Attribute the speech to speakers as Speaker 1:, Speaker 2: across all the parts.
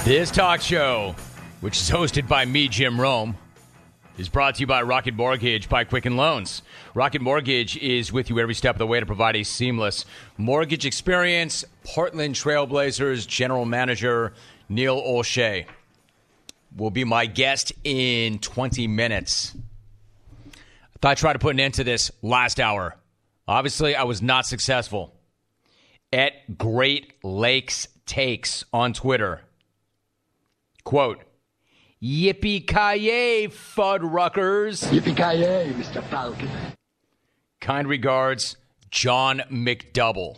Speaker 1: This talk show, which is hosted by me, Jim Rome, is brought to you by Rocket Mortgage by Quicken Loans. Rocket Mortgage is with you every step of the way to provide a seamless mortgage experience. Portland Trailblazers General Manager Neil Olshey will be my guest in 20 minutes. I thought I'd try to put an end to this last hour. Obviously, I was not successful. At Great Lakes Takes on Twitter. Quote, "Yippee-ki-yay, Fuddruckers."
Speaker 2: Yippee-ki-yay, Mr. Falcon.
Speaker 1: Kind regards, John McDouble.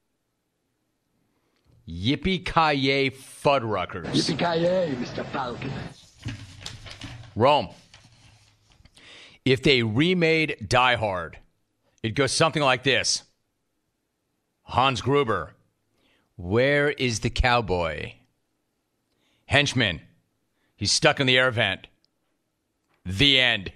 Speaker 1: Yippee-ki-yay, Fuddruckers.
Speaker 2: Yippee-ki-yay, Mr. Falcon.
Speaker 1: Rome. If they remade Die Hard, it goes something like this. Hans Gruber. Where is the cowboy? Henchman. He's stuck in the air vent. The end.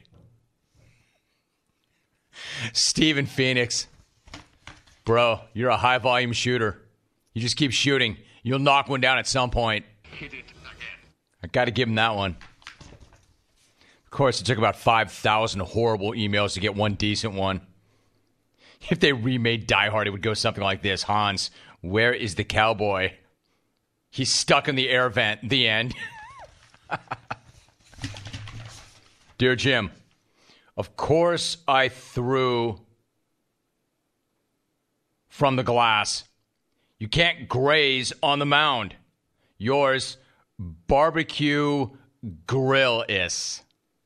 Speaker 1: Steven Phoenix. Bro, you're a high-volume shooter. You just keep shooting. You'll knock one down at some point.
Speaker 3: Hit it again.
Speaker 1: I got to give him that one. Of course, it took about 5,000 horrible emails to get one decent one. If they remade Die Hard, it would go something like this. Hans, where is the cowboy? He's stuck in the air vent. The end. Dear Jim, of course I threw from the glass. You can't graze on the mound. Yours, Barbecue Grill-is.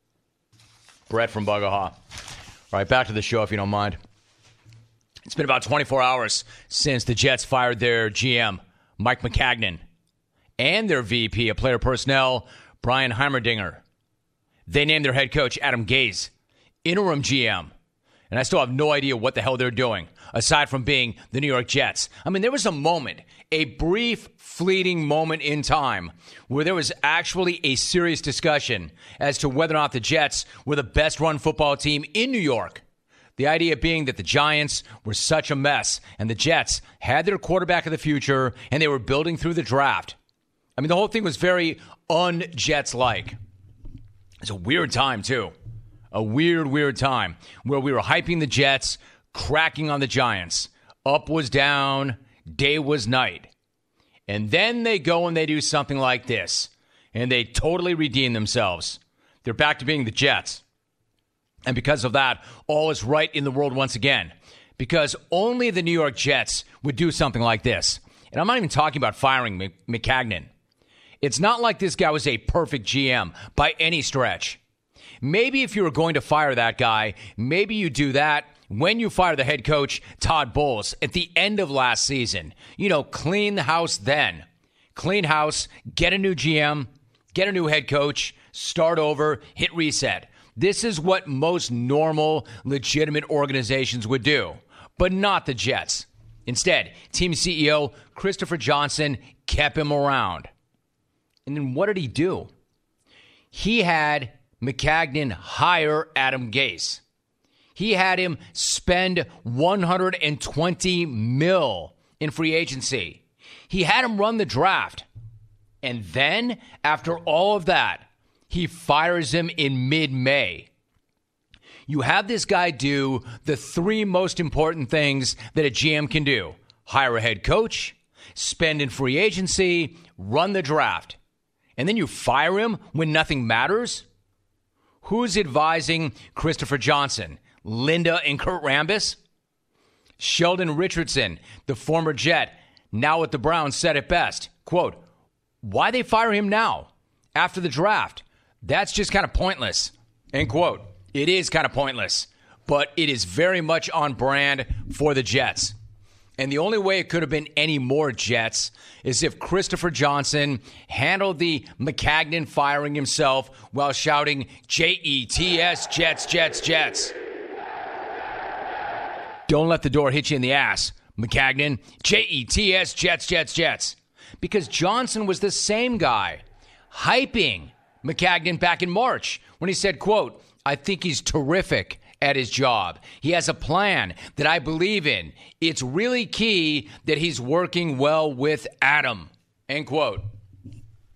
Speaker 1: Brett from Bugahaw. All right, back to the show if you don't mind. It's been about 24 hours since the Jets fired their GM, Mike Maccagnan, and their VP of player personnel, Brian Heimerdinger. They named their head coach, Adam Gase, interim GM. And I still have no idea what the hell they're doing, aside from being the New York Jets. I mean, there was a moment, a brief, fleeting moment in time, where there was actually a serious discussion as to whether or not the Jets were the best-run football team in New York. The idea being that the Giants were such a mess, and the Jets had their quarterback of the future, and they were building through the draft. I mean, the whole thing was very un-Jets-like. It's a weird time, too. A weird time where we were hyping the Jets, cracking on the Giants. Up was down, day was night. And then they go and they do something like this, and they totally redeem themselves. They're back to being the Jets. And because of that, all is right in the world once again. Because only the New York Jets would do something like this. And I'm not even talking about firing Maccagnan. It's not like this guy was a perfect GM by any stretch. Maybe if you were going to fire that guy, maybe you do that when you fire the head coach, Todd Bowles, at the end of last season. You know, clean the house then. Clean house, get a new GM, get a new head coach, start over, hit reset. This is what most normal, legitimate organizations would do, but not the Jets. Instead, team CEO Christopher Johnson kept him around. And then what did he do? He had Maccagnan hire Adam Gase. He had him spend $120 million in free agency. He had him run the draft. And then, after all of that, he fires him in mid-May. You have this guy do the three most important things that a GM can do. Hire a head coach, spend in free agency, run the draft. And then you fire him when nothing matters? Who's advising Christopher Johnson? Linda and Kurt Rambis? Sheldon Richardson, the former Jet, now with the Browns, said it best. Quote, why they fire him now, after the draft? That's just kind of pointless. End quote. It is kind of pointless, but it is very much on brand for the Jets. And the only way it could have been any more Jets is if Christopher Johnson handled the Maccagnan firing himself while shouting, Jets, Jets, Jets, Jets. Don't let the door hit you in the ass, Maccagnan. Jets, Jets, Jets, Jets. Because Johnson was the same guy hyping Maccagnan back in March when he said, quote, I think he's terrific at his job. He has a plan that I believe in. It's really key that he's working well with Adam, end quote.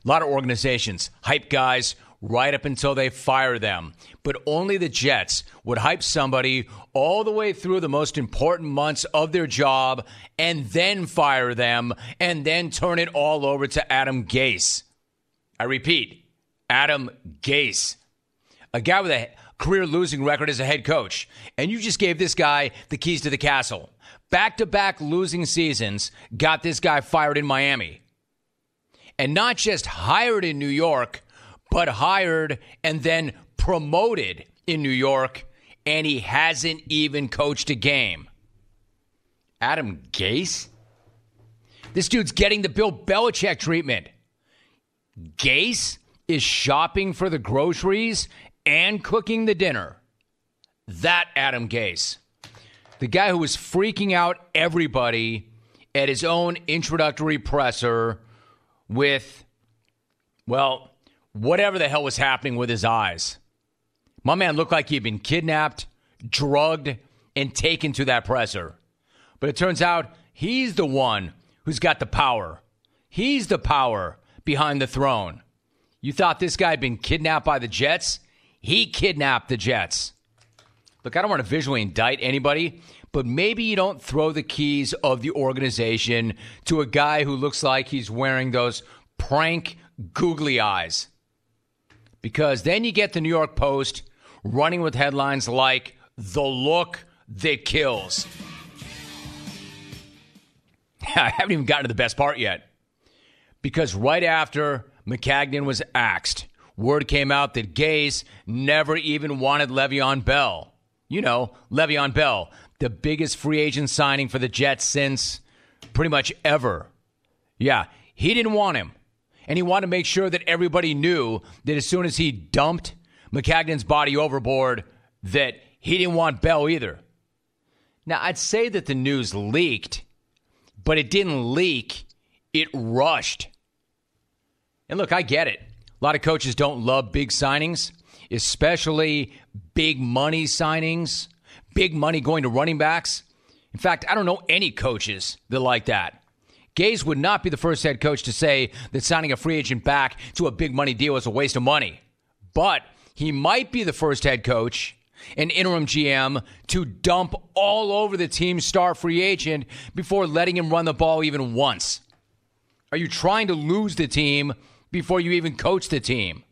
Speaker 1: A lot of organizations hype guys right up until they fire them. But only the Jets would hype somebody all the way through the most important months of their job and then fire them and then turn it all over to Adam Gase. I repeat, Adam Gase. A guy with a career losing record as a head coach. And you just gave this guy the keys to the castle. Back-to-back losing seasons got this guy fired in Miami. And not just hired in New York, but hired and then promoted in New York, and he hasn't even coached a game. Adam Gase? This dude's getting the Bill Belichick treatment. Gase is shopping for the groceries and cooking the dinner. That Adam Gase. The guy who was freaking out everybody at his own introductory presser with, well, whatever the hell was happening with his eyes. My man looked like he'd been kidnapped, drugged, and taken to that presser. But it turns out he's the one who's got the power. He's the power behind the throne. You thought this guy had been kidnapped by the Jets? He kidnapped the Jets. Look, I don't want to visually indict anybody, but maybe you don't throw the keys of the organization to a guy who looks like he's wearing those prank googly eyes. Because then you get the New York Post running with headlines like, "The look that kills." I haven't even gotten to the best part yet. Because right after Maccagnan was axed, word came out that Gase never even wanted Le'Veon Bell. You know, Le'Veon Bell, the biggest free agent signing for the Jets since pretty much ever. Yeah, he didn't want him. And he wanted to make sure that everybody knew that as soon as he dumped Maccagnan's body overboard, that he didn't want Bell either. Now, I'd say that the news leaked, but it didn't leak. It rushed. And look, I get it. A lot of coaches don't love big signings, especially big money signings, big money going to running backs. In fact, I don't know any coaches that like that. Gase would not be the first head coach to say that signing a free agent back to a big money deal is a waste of money. But he might be the first head coach, an interim GM, to dump all over the team's star free agent before letting him run the ball even once. Are you trying to lose the team before you even coach the team?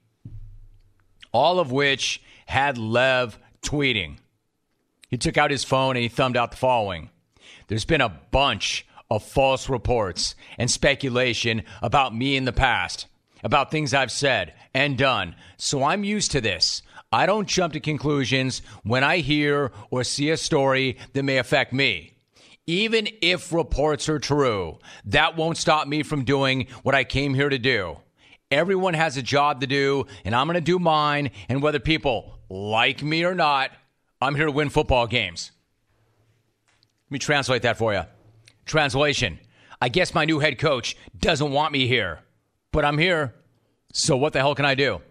Speaker 1: All of which had Lev tweeting. He took out his phone and he thumbed out the following. There's been a bunch of false reports and speculation about me in the past, about things I've said and done. So I'm used to this. I don't jump to conclusions when I hear or see a story that may affect me. Even if reports are true, that won't stop me from doing what I came here to do. Everyone has a job to do, and I'm going to do mine. And whether people like me or not, I'm here to win football games. Let me translate that for you. Translation: I guess my new head coach doesn't want me here, but I'm here, so what the hell can I do?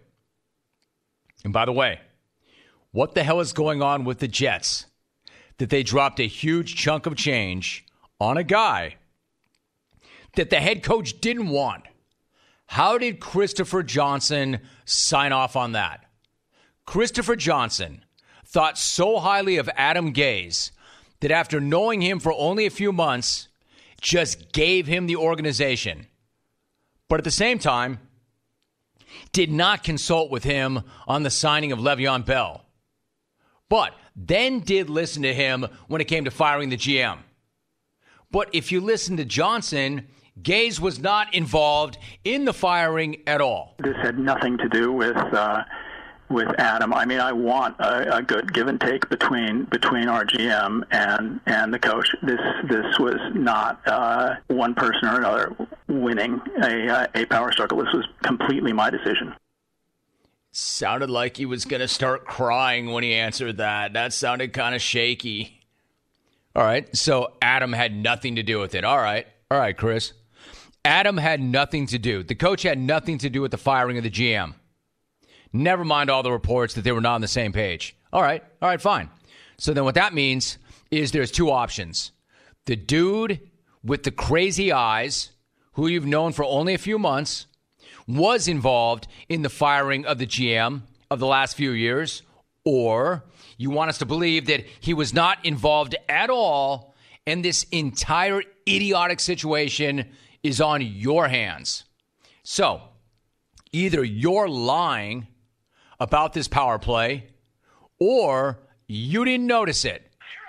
Speaker 1: And by the way, what the hell is going on with the Jets that they dropped a huge chunk of change on a guy that the head coach didn't want? How did Christopher Johnson sign off on that? Christopher Johnson thought so highly of Adam Gase that after knowing him for only a few months, just gave him the organization. But at the same time, did not consult with him on the signing of Le'Veon Bell. But then did listen to him when it came to firing the GM. But if you listen to Johnson, Gase was not involved in the firing at all.
Speaker 3: This had nothing to do with Adam. I mean, I want a good give and take between our GM and the coach. This was not one person or another winning a power struggle. This was completely my decision.
Speaker 1: Sounded like he was going to start crying when he answered that. That sounded kind of shaky. All right, so Adam had nothing to do with it. All right, Chris. Adam had nothing to do. The coach had nothing to do with the firing of the GM. Never mind all the reports that they were not on the same page. All right, fine. So then what that means is there's two options. The dude with the crazy eyes, who you've known for only a few months, was involved in the firing of the GM of the last few years, or you want us to believe that he was not involved at all and this entire idiotic situation is on your hands. So, either you're lying about this power play or you didn't notice it.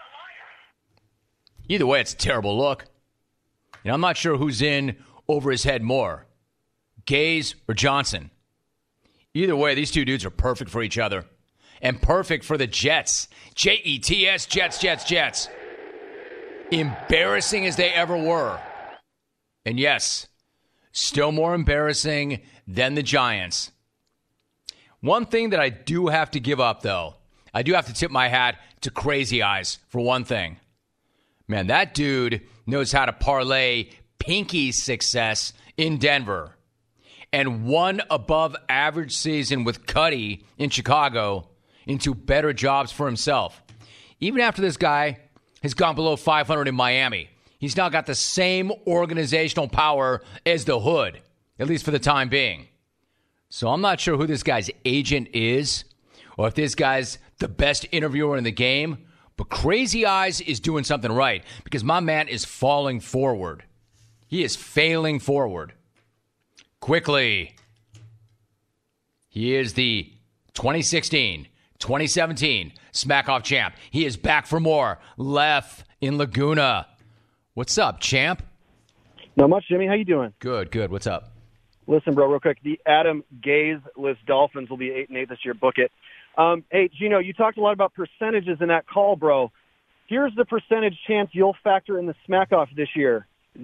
Speaker 1: Either way, it's a terrible look. And I'm not sure who's in over his head more, Gaze or Johnson. Either way, these two dudes are perfect for each other and perfect for the Jets. Jets, Jets. Embarrassing as they ever were. And yes, still more embarrassing than the Giants. One thing that I do have to give up, though, I do have to tip my hat to Crazy Eyes for one thing. Man, that dude knows how to parlay Pinky's success in Denver and one above-average season with Cuddy in Chicago into better jobs for himself. Even after this guy has gone below 500 in Miami, he's now got the same organizational power as the Hood, at least for the time being. So I'm not sure who this guy's agent is or if this guy's the best interviewer in the game, but Crazy Eyes is doing something right because my man is falling forward. He is failing forward. Quickly, he is the 2016-2017 Smack-Off champ. He is back for more. Left in Laguna. What's up, champ?
Speaker 4: Not much, Jimmy. How you doing?
Speaker 1: Good. What's up?
Speaker 4: Listen, bro, real quick. The Adam Gaze-less Dolphins will be 8-8 this year. Book it. Hey, Gino, you talked a lot about percentages in that call, bro. Here's the percentage chance you'll factor in the Smack-Off this year.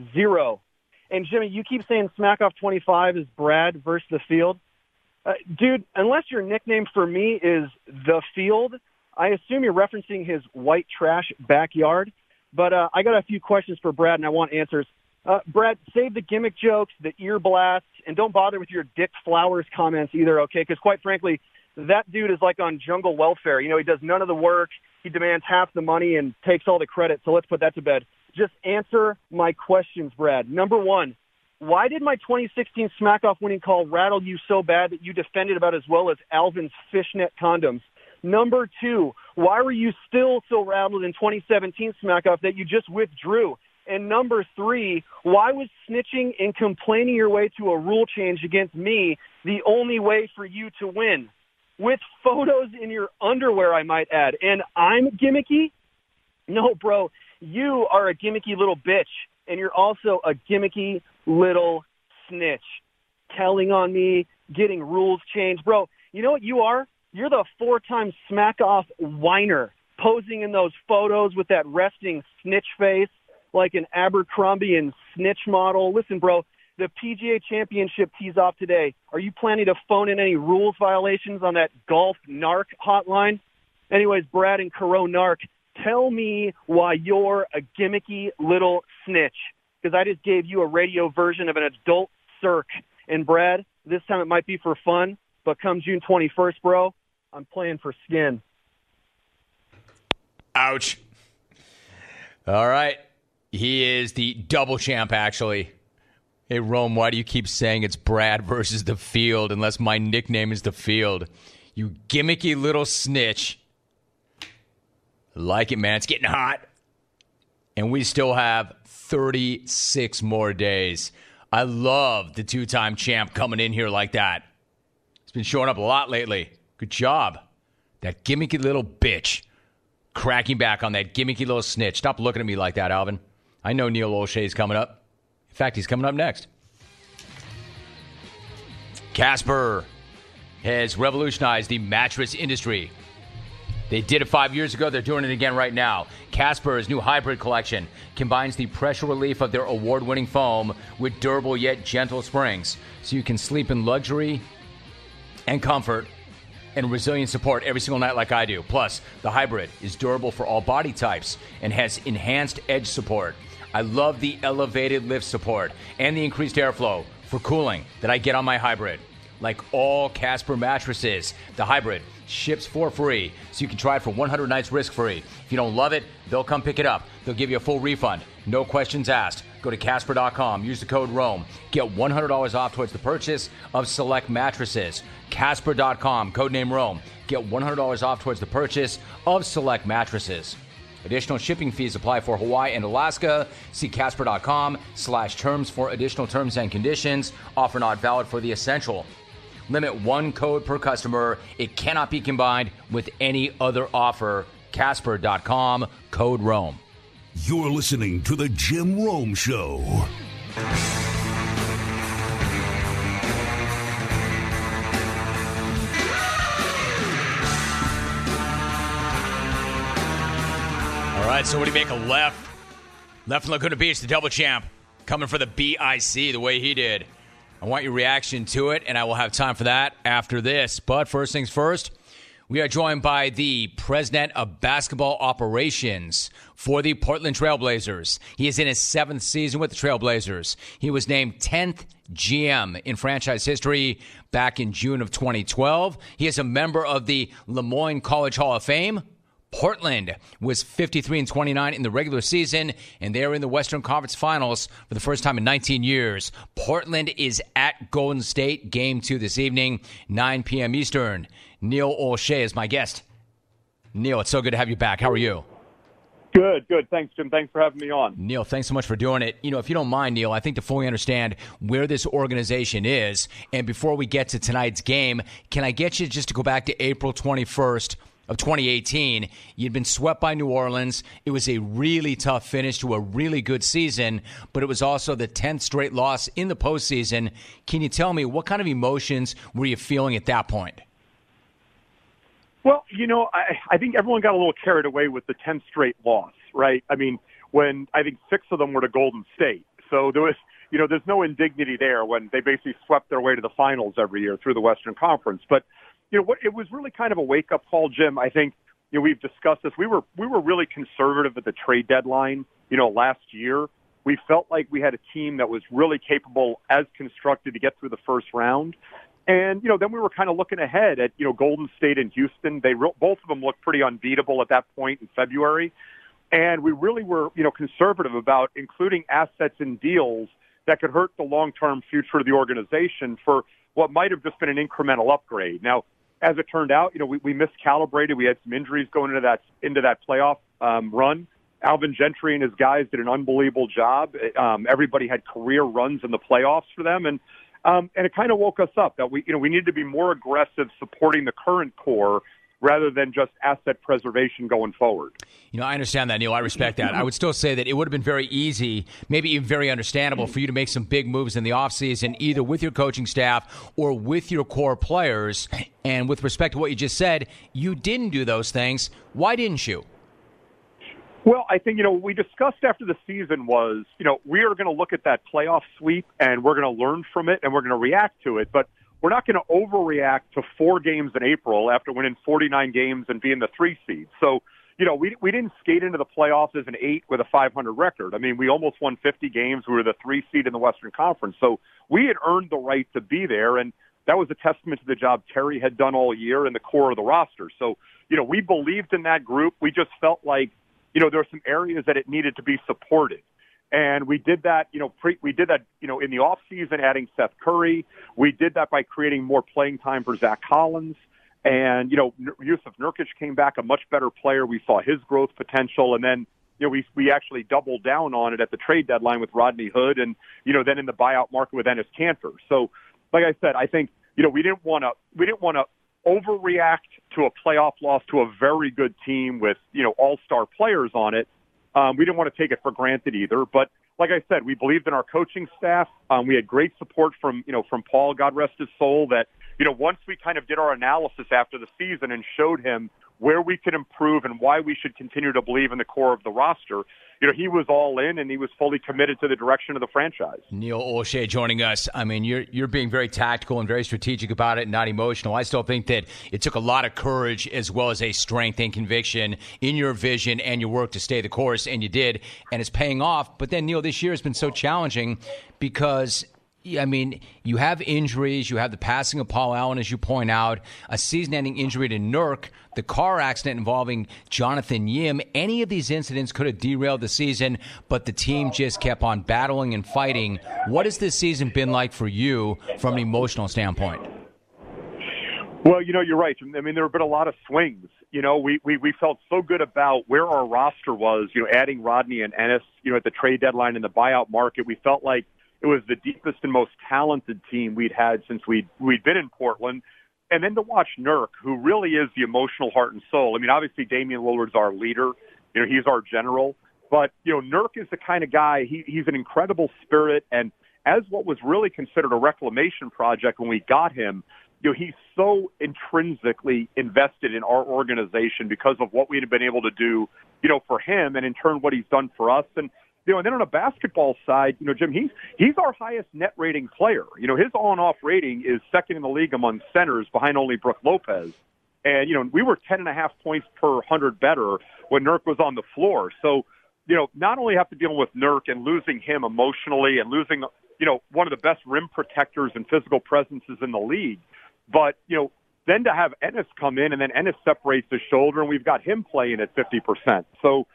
Speaker 4: 0. And, Jimmy, you keep saying Smack-Off 25 is Brad versus the field. Dude, unless your nickname for me is The Field, I assume you're referencing his white trash backyard. But I got a few questions for Brad, and I want answers. Brad, save the gimmick jokes, the ear blasts, and don't bother with your Dick Flowers comments either, okay? Because, quite frankly, that dude is like on jungle welfare. You know, he does none of the work. He demands half the money and takes all the credit. So let's put that to bed. Just answer my questions, Brad. Number one, why did my 2016 Smack-Off winning call rattle you so bad that you defended about as well as Alvin's fishnet condoms? Number two, why were you still so rattled in 2017 Smack-Off that you just withdrew? And number three, why was snitching and complaining your way to a rule change against me the only way for you to win? With photos in your underwear, I might add. And I'm gimmicky? No, bro. You are a gimmicky little bitch, and you're also a gimmicky little snitch. Telling on me, getting rules changed. Bro, you know what you are? You're the 4-time Smack-Off whiner, posing in those photos with that resting snitch face like an Abercrombie and Snitch model. Listen, bro, the PGA Championship tees off today. Are you planning to phone in any rules violations on that golf narc hotline? Anyways, Brad and Caro Narc, tell me why you're a gimmicky little snitch, because I just gave you a radio version of an adult Cirque. And Brad, this time it might be for fun, but come June 21st, bro, I'm playing for skin.
Speaker 1: Ouch. All right. He is the double champ, actually. Hey, Rome, why do you keep saying it's Brad versus the field unless my nickname is the field? You gimmicky little snitch. I like it, man. It's getting hot. And we still have 36 more days. I love the 2-time champ coming in here like that. He's been showing up a lot lately. Good job. That gimmicky little bitch. Cracking back on that gimmicky little snitch. Stop looking at me like that, Alvin. I know Neil O'Shea's coming up. In fact, he's coming up next. Casper has revolutionized the mattress industry. They did it 5 years ago. They're doing it again right now. Casper's new hybrid collection combines the pressure relief of their award-winning foam with durable yet gentle springs, so you can sleep in luxury and comfort and resilient support every single night like I do. Plus, the hybrid is durable for all body types and has enhanced edge support. I love the elevated lift support and the increased airflow for cooling that I get on my hybrid. Like all Casper mattresses, the hybrid ships for free, so you can try it for 100 nights risk-free. If you don't love it, they'll come pick it up. They'll give you a full refund. No questions asked. Go to Casper.com. Use the code ROAM. Get $100 off towards the purchase of select mattresses. Casper.com. Codename ROAM. Get $100 off towards the purchase of select mattresses. Additional shipping fees apply for Hawaii and Alaska. See Casper.com/terms for additional terms and conditions. Offer not valid for the Essential. Limit one code per customer. It cannot be combined with any other offer. Casper.com, code ROAM.
Speaker 5: You're listening to The Jim Rome Show.
Speaker 1: All right, so what do you make of Left? Left from Laguna Beach, the double champ, coming for the BIC the way he did. I want your reaction to it, and I will have time for that after this. But first things first, we are joined by the president of basketball operations for the Portland Trailblazers. He is in his 7th season with the Trailblazers. He was named 10th GM in franchise history back in June of 2012. He is a member of the Lemoyne College Hall of Fame. Portland was 53-29 in the regular season, and they're in the Western Conference Finals for the first time in 19 years. Portland is at Golden State. Game 2 this evening, 9 p.m. Eastern. Neil Olshey is my guest. Neil, it's so good to have you back. How are you?
Speaker 4: Good. Thanks, Jim. Thanks for having me on.
Speaker 1: Neil, thanks so much for doing it. If you don't mind, Neil, I think to fully understand where this organization is, and before we get to tonight's game, can I get you just to go back to April 21st of 2018. You'd been swept by New Orleans. It was a really tough finish to a really good season, but it was also the 10th straight loss in the postseason. Can you tell me what kind of emotions were you feeling at that point?
Speaker 4: Well, I think everyone got a little carried away with the 10th straight loss, right? I mean, when I think 6 of them were to Golden State. So there was, there's no indignity there when they basically swept their way to the finals every year through the Western Conference. But it was really kind of a wake-up call, Jim. I think, we've discussed this. We were really conservative at the trade deadline, last year. We felt like we had a team that was really capable as constructed to get through the first round. And, then we were kind of looking ahead at, Golden State and Houston. Both of them looked pretty unbeatable at that point in February. And we really were, conservative about including assets and deals that could hurt the long-term future of the organization for what might have just been an incremental upgrade. Now, as it turned out, we miscalibrated. We had some injuries going into that playoff run. Alvin Gentry and his guys did an unbelievable job. Everybody had career runs in the playoffs for them, and it kind of woke us up that we needed to be more aggressive supporting the current core rather than just asset preservation going forward.
Speaker 1: I understand that, Neil. I respect that. I would still say that it would have been very easy, maybe even very understandable for you to make some big moves in the offseason, either with your coaching staff or with your core players. And with respect to what you just said, you didn't do those things. Why didn't you?
Speaker 4: Well, I think, what we discussed after the season was, we are going to look at that playoff sweep and we're going to learn from it and we're going to react to it. But we're not going to overreact to 4 games in April after winning 49 games and being the 3 seed. So, we didn't skate into the playoffs as an 8 with a 500 record. I mean, we almost won 50 games. We were the 3 seed in the Western Conference. So we had earned the right to be there. And that was a testament to the job Terry had done all year and the core of the roster. So, we believed in that group. We just felt like, there were some areas that it needed to be supported. And we did that, in the off season, adding Seth Curry. We did that by creating more playing time for Zach Collins. And, Yusuf Nurkic came back a much better player. We saw his growth potential. And then, we actually doubled down on it at the trade deadline with Rodney Hood and, then in the buyout market with Enes Kanter. So, like I said, I think, we didn't want to overreact to a playoff loss to a very good team with, all-star players on it. We didn't want to take it for granted either. But like I said, we believed in our coaching staff. We had great support from Paul, God rest his soul, that, once we kind of did our analysis after the season and showed him where we could improve and why we should continue to believe in the core of the roster, he was all in and he was fully committed to the direction of the franchise.
Speaker 1: Neil Olshey joining us. I mean, you're being very tactical and very strategic about it, not emotional. I still think that it took a lot of courage as well as a strength and conviction in your vision and your work to stay the course, and you did, and it's paying off. But then, Neil, this year has been so challenging because I mean, you have injuries. You have the passing of Paul Allen, as you point out, a season-ending injury to Nurk, the car accident involving Jonathan Yim. Any of these incidents could have derailed the season, but the team just kept on battling and fighting. What has this season been like for you from an emotional standpoint?
Speaker 6: Well, you're right. I mean, there have been a lot of swings. We felt so good about where our roster was, adding Rodney and Ennis, at the trade deadline in the buyout market. We felt like it was the deepest and most talented team we'd had since we'd been in Portland. And then to watch Nurk, who really is the emotional heart and soul. I mean, obviously Damian Lillard's our leader. He's our general. But, Nurk is the kind of guy, he's an incredible spirit. And as what was really considered a reclamation project when we got him, he's so intrinsically invested in our organization because of what we'd have been able to do, for him, and in turn what he's done for us. And and then on a basketball side, Jim, he's our highest net rating player. His on-off rating is second in the league among centers, behind only Brook Lopez. And we were 10.5 points per 100 better when Nurk was on the floor. So not only have to deal with Nurk and losing him emotionally and losing one of the best rim protectors and physical presences in the league, but, then to have Ennis come in, and then Ennis separates his shoulder, and we've got him playing at 50%. So,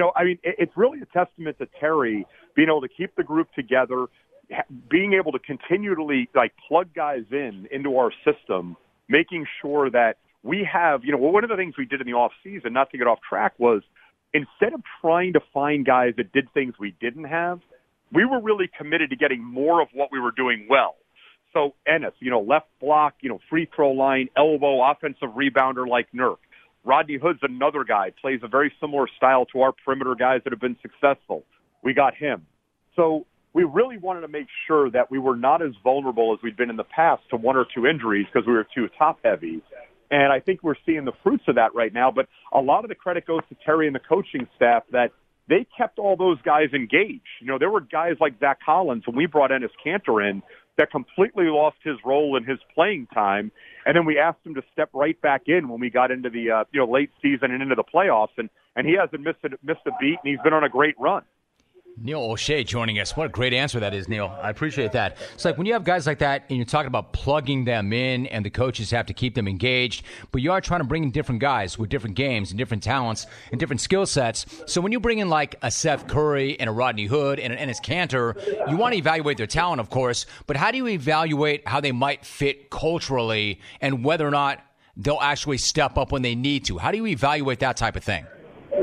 Speaker 6: it's really a testament to Terry being able to keep the group together, being able to continually, plug guys into our system, making sure that we have, one of the things we did in the off season, not to get off track, was instead of trying to find guys that did things we didn't have, we were really committed to getting more of what we were doing well. So Ennis, left block, free throw line, elbow, offensive rebounder like Nurk. Rodney Hood's another guy, plays a very similar style to our perimeter guys that have been successful. We got him. So we really wanted to make sure that we were not as vulnerable as we'd been in the past to one or two injuries because we were too top-heavy. And I think we're seeing the fruits of that right now. But a lot of the credit goes to Terry and the coaching staff that they kept all those guys engaged. There were guys like Zach Collins, when we brought Enes Kanter in, that completely lost his role in his playing time, and then we asked him to step right back in when we got into the late season and into the playoffs, and he hasn't missed a beat, and he's been on a great run.
Speaker 1: Neil O'Shea joining us. What a great answer that is, Neil. I appreciate that. It's like when you have guys like that and you're talking about plugging them in and the coaches have to keep them engaged, but you are trying to bring in different guys with different games and different talents and different skill sets. So when you bring in like a Seth Curry and a Rodney Hood and an Enes Kanter, you want to evaluate their talent, of course, but how do you evaluate how they might fit culturally and whether or not they'll actually step up when they need to? How do you evaluate that type of thing?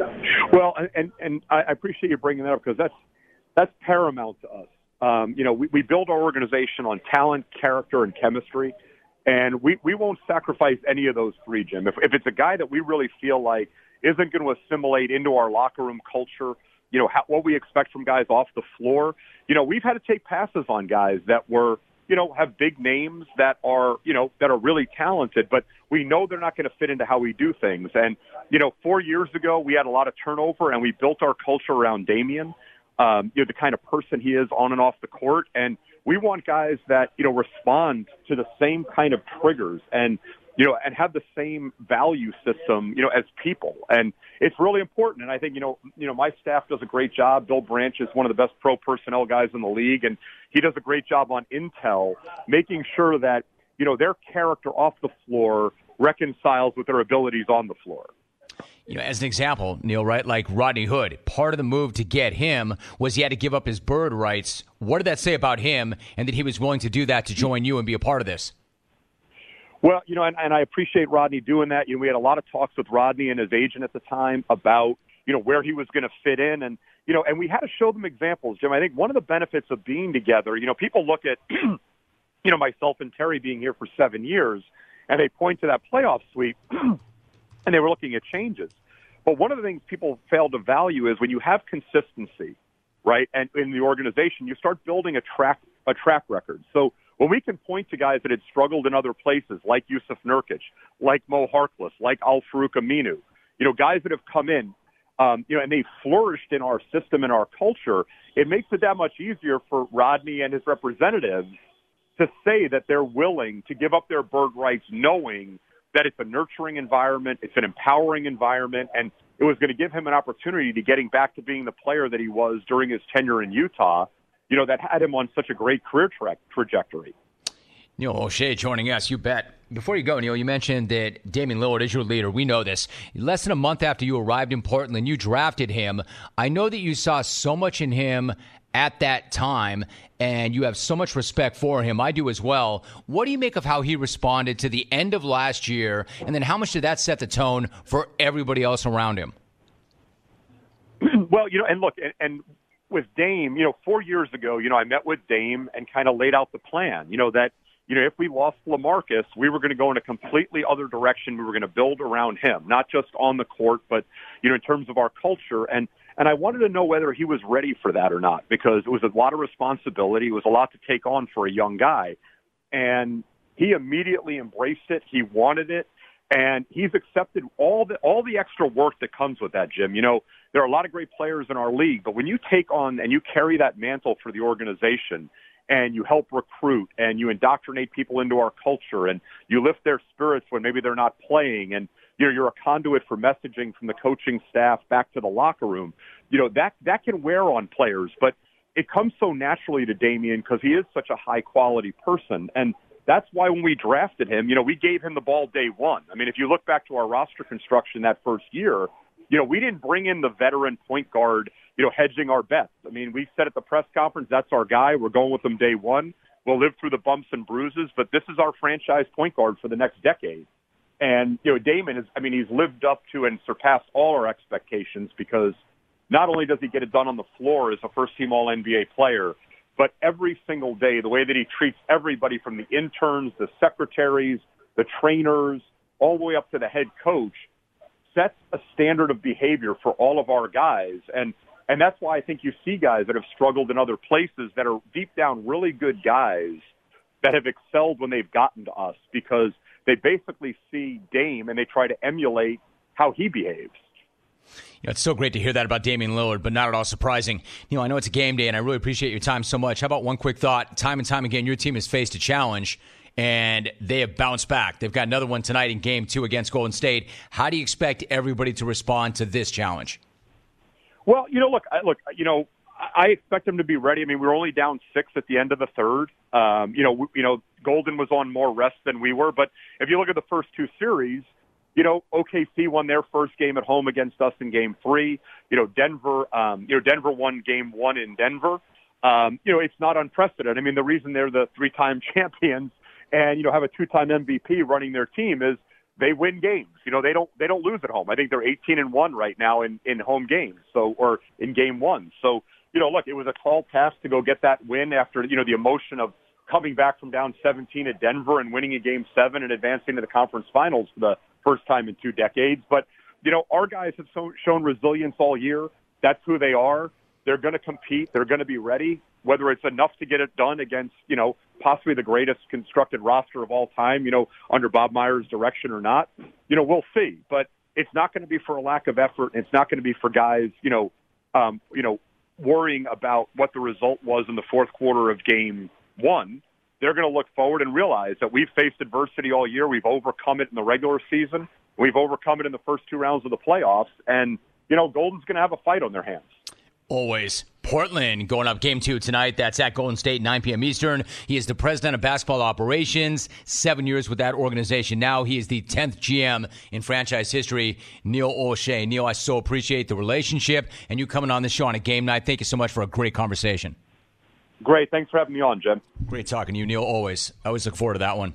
Speaker 6: Well, and I appreciate you bringing that up because that's paramount to us. We build our organization on talent, character, and chemistry, and we won't sacrifice any of those three, Jim. If it's a guy that we really feel like isn't going to assimilate into our locker room culture, what we expect from guys off the floor, we've had to take passes on guys that were, have big names that are really talented, but we know they're not going to fit into how we do things. And, 4 years ago, we had a lot of turnover, and we built our culture around Damian, the kind of person he is on and off the court. And we want guys that, respond to the same kind of triggers and have the same value system, as people. And it's really important. And I think, my staff does a great job. Bill Branch is one of the best pro personnel guys in the league, and he does a great job on intel, making sure that, their character off the floor reconciles with their abilities on the floor.
Speaker 1: As an example, Neil, right, like Rodney Hood, part of the move to get him was he had to give up his bird rights. What did that say about him and that he was willing to do that to join you and be a part of this?
Speaker 6: Well, and I appreciate Rodney doing that. We had a lot of talks with Rodney and his agent at the time about, where he was going to fit in. And, and we had to show them examples, Jim. I think one of the benefits of being together, people look at, myself and Terry being here for 7 years, and they point to that playoff sweep, and they were looking at changes. But one of the things people fail to value is when you have consistency, right, and in the organization, you start building a track record. So when we can point to guys that had struggled in other places, like Yusuf Nurkic, like Mo Harkless, like Al-Farouq Aminu, guys that have come in, and they flourished in our system and our culture, it makes it that much easier for Rodney and his representatives to say that they're willing to give up their bird rights knowing that it's a nurturing environment, it's an empowering environment, and it was going to give him an opportunity to getting back to being the player that he was during his tenure in Utah. that had him on such a great career trajectory.
Speaker 1: Neil O'Shea joining us. You bet. Before you go, Neil, you mentioned that Damian Lillard is your leader. We know this. Less than a month after you arrived in Portland, you drafted him. I know that you saw so much in him at that time, and you have so much respect for him. I do as well. What do you make of how he responded to the end of last year, and then how much did that set the tone for everybody else around him?
Speaker 6: Well, and look, and with Dame, 4 years ago, I met with Dame and kind of laid out the plan, that if we lost LaMarcus, we were going to go in a completely other direction. We were going to build around him, not just on the court, but, in terms of our culture. And I wanted to know whether he was ready for that or not, because it was a lot of responsibility. It was a lot to take on for a young guy. And he immediately embraced it. He wanted it. And he's accepted all the extra work that comes with that, Jim. There are a lot of great players in our league, but when you take on and you carry that mantle for the organization, and you help recruit, and you indoctrinate people into our culture, and you lift their spirits when maybe they're not playing, and you're a conduit for messaging from the coaching staff back to the locker room, that can wear on players. But it comes so naturally to Damian because he is such a high-quality person. And that's why when we drafted him, we gave him the ball day one. I mean, if you look back to our roster construction that first year, we didn't bring in the veteran point guard, hedging our bets. I mean, we said at the press conference, that's our guy. We're going with him day one. We'll live through the bumps and bruises, but this is our franchise point guard for the next decade. And, Damon he's lived up to and surpassed all our expectations, because not only does he get it done on the floor as a first-team All-NBA player, but every single day, the way that he treats everybody from the interns, the secretaries, the trainers, all the way up to the head coach, sets a standard of behavior for all of our guys. And that's why I think you see guys that have struggled in other places that are deep down really good guys that have excelled when they've gotten to us, because they basically see Dame and they try to emulate how he behaves.
Speaker 1: It's so great to hear that about Damian Lillard, but not at all surprising. I know it's a game day, and I really appreciate your time so much. How about one quick thought? Time and time again, your team has faced a challenge, and they have bounced back. They've got another one tonight in Game 2 against Golden State. How do you expect everybody to respond to this challenge?
Speaker 6: Well, I expect them to be ready. I mean, we were only down 6 at the end of the third. Golden was on more rest than we were. But if you look at the first two series, OKC won their first game at home against us in Game 3. Denver won Game 1 in Denver. It's not unprecedented. I mean, the reason they're the 3-time champions and, have a 2-time MVP running their team is they win games. They don't lose at home. I think they're 18-1 right now in home games. Or in Game 1. So, look, it was a tall task to go get that win after, the emotion of coming back from down 17 at Denver and winning a Game 7 and advancing to the conference finals for the first time in 2 decades. But, our guys have shown resilience all year. That's who they are. They're going to compete. They're going to be ready. Whether it's enough to get it done against, possibly the greatest constructed roster of all time, under Bob Myers' direction or not, we'll see. But it's not going to be for a lack of effort. It's not going to be for guys, worrying about what the result was in the fourth quarter of Game 1. They're going to look forward and realize that we've faced adversity all year. We've overcome it in the regular season. We've overcome it in the first 2 rounds of the playoffs. And, Golden's going to have a fight on their hands.
Speaker 1: Always. Portland going up Game 2 tonight. That's at Golden State, 9 p.m. Eastern. He is the president of basketball operations, 7 years with that organization. Now he is the 10th GM in franchise history, Neil O'Shea. Neil, I so appreciate the relationship and you coming on the show on a game night. Thank you so much for a great conversation.
Speaker 6: Great. Thanks for having me on, Jim.
Speaker 1: Great talking to you, Neil, always. I always look forward to that one.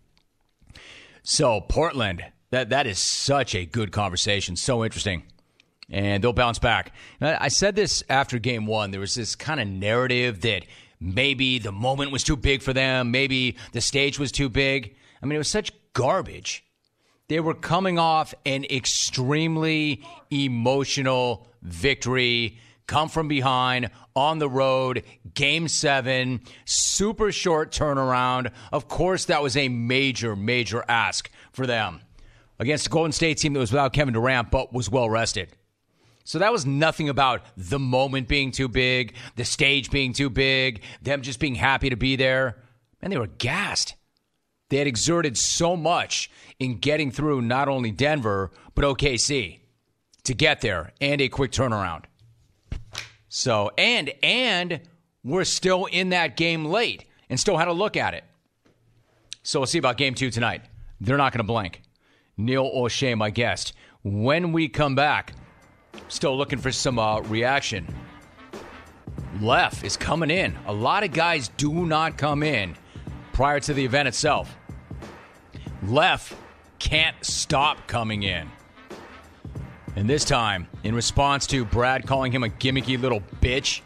Speaker 1: So, Portland, that is such a good conversation. So interesting. And they'll bounce back. I said this after Game 1. There was this kind of narrative that maybe the moment was too big for them. Maybe the stage was too big. I mean, it was such garbage. They were coming off an extremely emotional victory, come from behind, on the road, Game 7, super short turnaround. Of course, that was a major, major ask for them against a Golden State team that was without Kevin Durant but was well-rested. So that was nothing about the moment being too big, the stage being too big, them just being happy to be there. And they were gassed. They had exerted so much in getting through not only Denver, but OKC to get there and a quick turnaround. So, and were still in that game late and still had a look at it. So we'll see about game 2 tonight. They're not going to blink. Neil O'Shea, my guest. When we come back, still looking for some reaction. Lef is coming in. A lot of guys do not come in prior to the event itself. Lef can't stop coming in. And this time, in response to Brad calling him a gimmicky little bitch,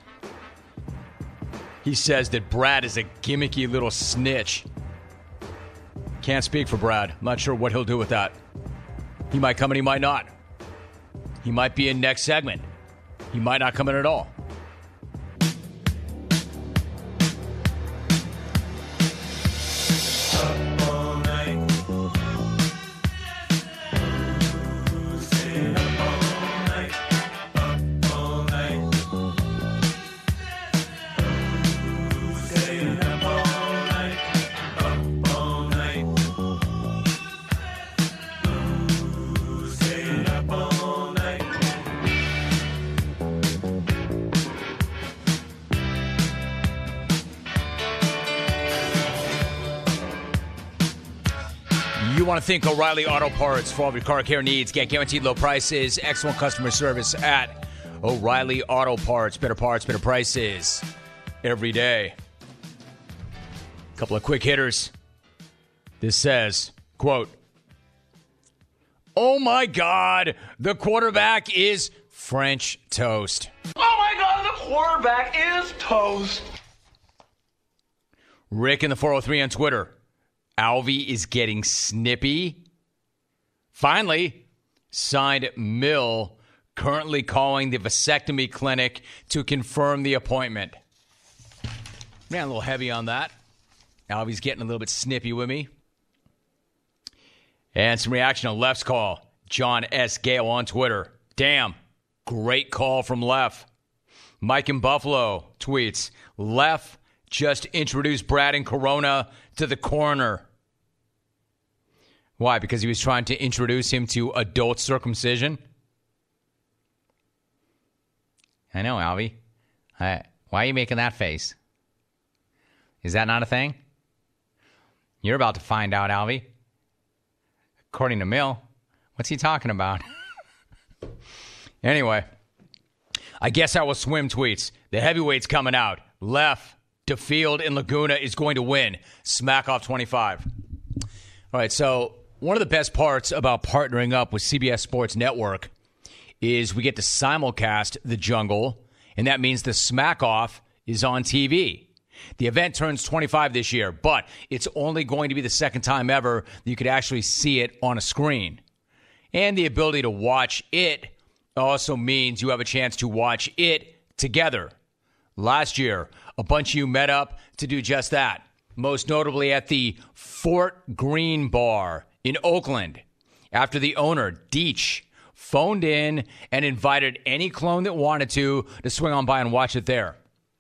Speaker 1: he says that Brad is a gimmicky little snitch. Can't speak for Brad. I'm not sure what he'll do with that. He might come and he might not. He might be in next segment. He might not come in at all. You want to thank O'Reilly Auto Parts for all of your car care needs. Get guaranteed low prices, excellent customer service at O'Reilly Auto Parts. Better prices every day. Couple of quick hitters. This says, quote, "Oh my God, the quarterback is French toast."
Speaker 7: Oh my God, the quarterback is toast.
Speaker 1: Rick in the 403 on Twitter. Alvy is getting snippy. Finally, signed Mill, currently calling the vasectomy clinic to confirm the appointment. Ran a little heavy on that. Alvy's getting a little bit snippy with me. And some reaction on Lef's call. John S. Gale on Twitter. Damn, great call from Lef. Mike in Buffalo tweets, Lef just introduced Brad and Corona to the coroner. Why? Because he was trying to introduce him to adult circumcision? I know, Alvy. Why are you making that face? Is that not a thing? You're about to find out, Alvy. According to Mill. What's he talking about? Anyway, I guess I will swim tweets. The heavyweight's coming out. Lef, DeField, and Laguna is going to win. Smack off 25. All right, so one of the best parts about partnering up with CBS Sports Network is we get to simulcast the Jungle, and that means the Smack Off is on TV. The event turns 25 this year, but it's only going to be the second time ever that you could actually see it on a screen. And the ability to watch it also means you have a chance to watch it together. Last year, a bunch of you met up to do just that, most notably at the Fort Greene Bar in Oakland, after the owner, Deech, phoned in and invited any clone that wanted to swing on by and watch it there.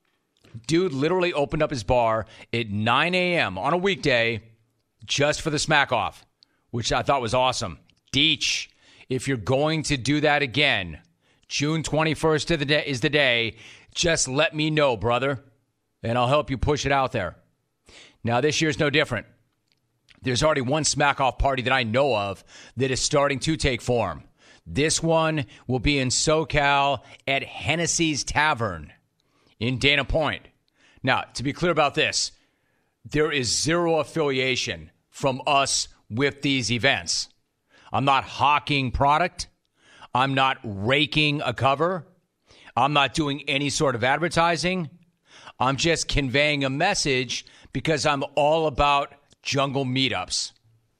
Speaker 1: Dude literally opened up his bar at 9 a.m. on a weekday just for the Smack Off, which I thought was awesome. Deech, if you're going to do that again, June 21st is the day, just let me know, brother, and I'll help you push it out there. Now, this year's no different. There's already one Smack Off party that I know of that is starting to take form. This one will be in SoCal at Hennessy's Tavern in Dana Point. Now, to be clear about this, there is zero affiliation from us with these events. I'm not hawking product. I'm not raking a cover. I'm not doing any sort of advertising. I'm just conveying a message because I'm all about jungle meetups.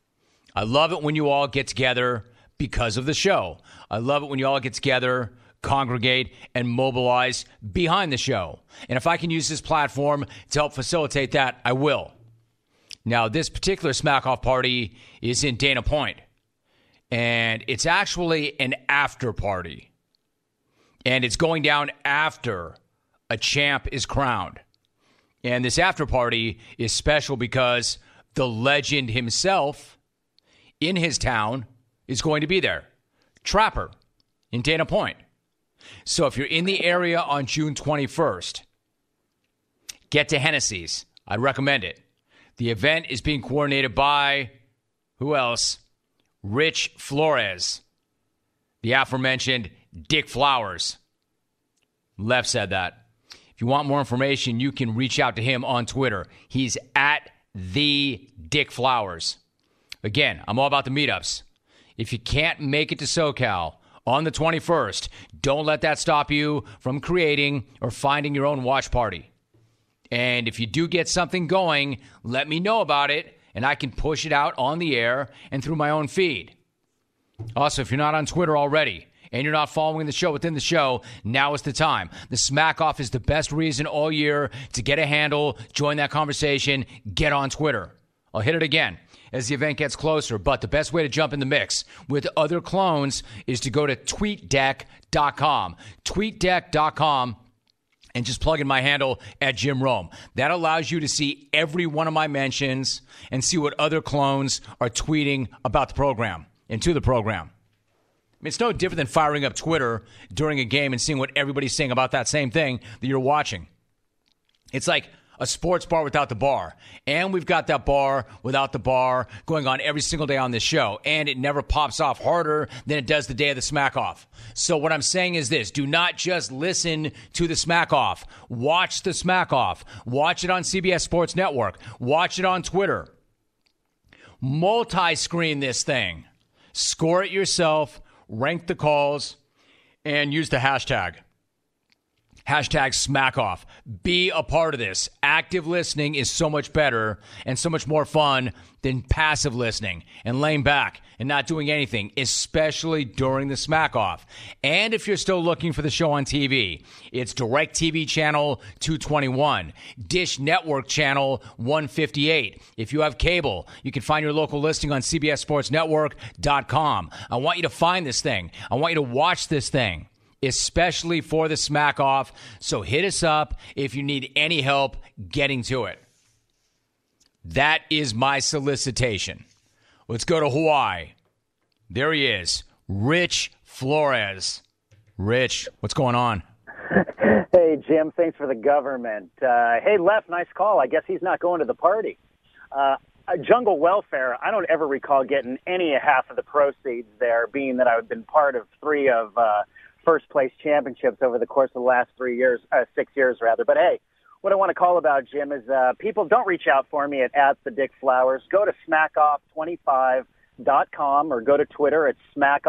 Speaker 1: I love it when you all get together because of the show. I love it when you all get together, congregate, and mobilize behind the show. And if I can use this platform to help facilitate that, I will. Now, this particular Smack Off party is in Dana Point, and it's actually an after party. And it's going down after a champ is crowned. And this after party is special because the legend himself in his town is going to be there. Trapper in Dana Point. So if you're in the area on June 21st, get to Hennessy's. I'd recommend it. The event is being coordinated by, who else? Rich Flores. The aforementioned Dick Flowers. Left said that. If you want more information, you can reach out to him on Twitter. He's at the Dick Flowers. Again, I'm all about the meetups. If you can't make it to SoCal on the 21st, don't let that stop you from creating or finding your own watch party. And if you do get something going, let me know about it, and I can push it out on the air and through my own feed. Also, if you're not on Twitter already and you're not following the show within the show, now is the time. The Smack Off is the best reason all year to get a handle, join that conversation, get on Twitter. I'll hit it again as the event gets closer, but the best way to jump in the mix with other clones is to go to tweetdeck.com. Tweetdeck.com. And just plug in my handle at Jim Rome. That allows you to see every one of my mentions and see what other clones are tweeting about the program and to the program. I mean, it's no different than firing up Twitter during a game and seeing what everybody's saying about that same thing that you're watching. It's like a sports bar without the bar. And we've got that bar without the bar going on every single day on this show. And it never pops off harder than it does the day of the Smack Off. So what I'm saying is this. Do not just listen to the Smack Off. Watch the Smack Off. Watch it on CBS Sports Network. Watch it on Twitter. Multi-screen this thing. Score it yourself. Rank the calls. And use the hashtag. Hashtag SmackOff. Be a part of this. Active listening is so much better and so much more fun than passive listening and laying back and not doing anything, especially during the Smack-Off. And if you're still looking for the show on TV, it's DirecTV Channel 221, Dish Network Channel 158. If you have cable, you can find your local listing on CBSSportsNetwork.com. I want you to find this thing. I want you to watch this thing, especially for the Smack Off. So hit us up if you need any help getting to it. That is my solicitation. Let's go to Hawaii. There he is, Rich Flores. Rich, what's going on?
Speaker 8: Hey, Jim, thanks for the government. Hey, Left, nice call. I guess he's not going to the party. Jungle Welfare, I don't ever recall getting any half of the proceeds there, being that I've been part of 3 of first place championships over the course of the last 6 years rather. But hey, what I want to call about, Jim, is people don't reach out for me at the Dick Flowers. Go to smackoff25.com or go to Twitter at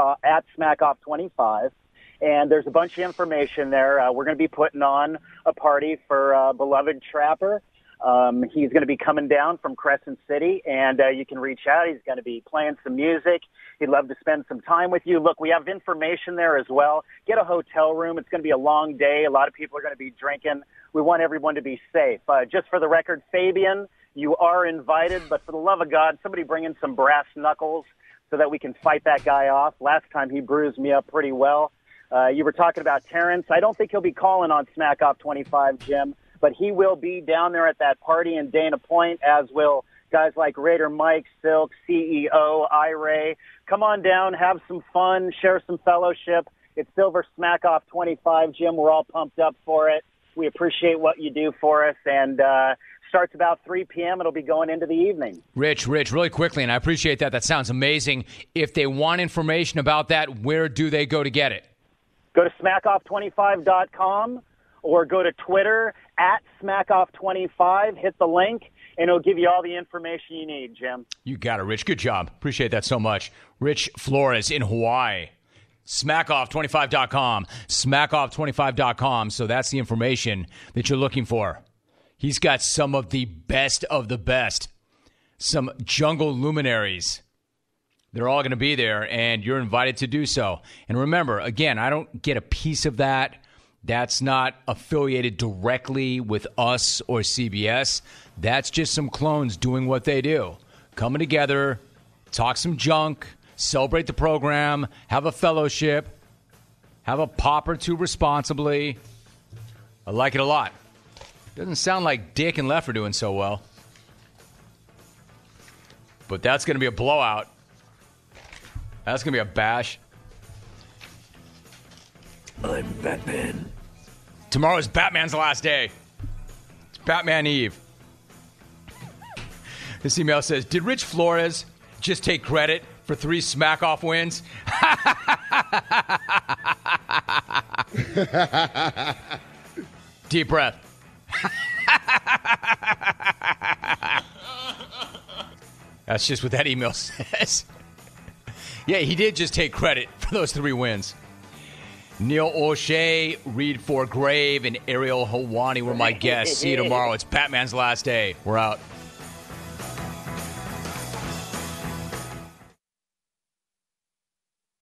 Speaker 8: smackoff25. And there's a bunch of information there. We're going to be putting on a party for beloved Trapper. He's going to be coming down from Crescent City, and you can reach out. He's going to be playing some music. He'd love to spend some time with you. Look, we have information there as well. Get a hotel room. It's going to be a long day. A lot of people are going to be drinking. We want everyone to be safe. Just for the record, Fabian, you are invited, but for the love of God, somebody bring in some brass knuckles so that we can fight that guy off. Last time he bruised me up pretty well. You were talking about Terrence. I don't think he'll be calling on Smack Off 25, Jim, but he will be down there at that party in Dana Point, as will guys like Raider Mike, Silk, CEO, iRay. Come on down, have some fun, share some fellowship. It's Silver Smack Off 25, Jim. We're all pumped up for it. We appreciate what you do for us, and starts about 3 p.m. It'll be going into the evening.
Speaker 1: Rich, really quickly, and I appreciate that. That sounds amazing. If they want information about that, where do they go to get it?
Speaker 8: Go to smackoff25.com or go to Twitter at smackoff25. Hit the link, and it'll give you all the information you need, Jim. You
Speaker 1: got it, Rich. Good job. Appreciate that so much. Rich Flores in Hawaii. Smackoff25.com. Smackoff25.com. So that's the information that you're looking for. He's got some of the best of the best. Some jungle luminaries. They're all going to be there, and you're invited to do so. And remember, again, I don't get a piece of that. That's not affiliated directly with us or CBS. That's just some clones doing what they do. Coming together, talk some junk, celebrate the program, have a fellowship, have a pop or two responsibly. I like it a lot. Doesn't sound like Dick and Left are doing so well. But that's going to be a blowout. That's going to be a bash.
Speaker 5: I'm Batman.
Speaker 1: Tomorrow's Batman's last day. It's Batman Eve. This email says, did Rich Flores just take credit for 3 smack-off wins? Deep breath. That's just what that email says. Yeah, he did just take credit for those 3 wins. Neil O'Shea, Reed Forgrave, and Ariel Helwani were my guests. See you tomorrow. It's Batman's last day. We're out.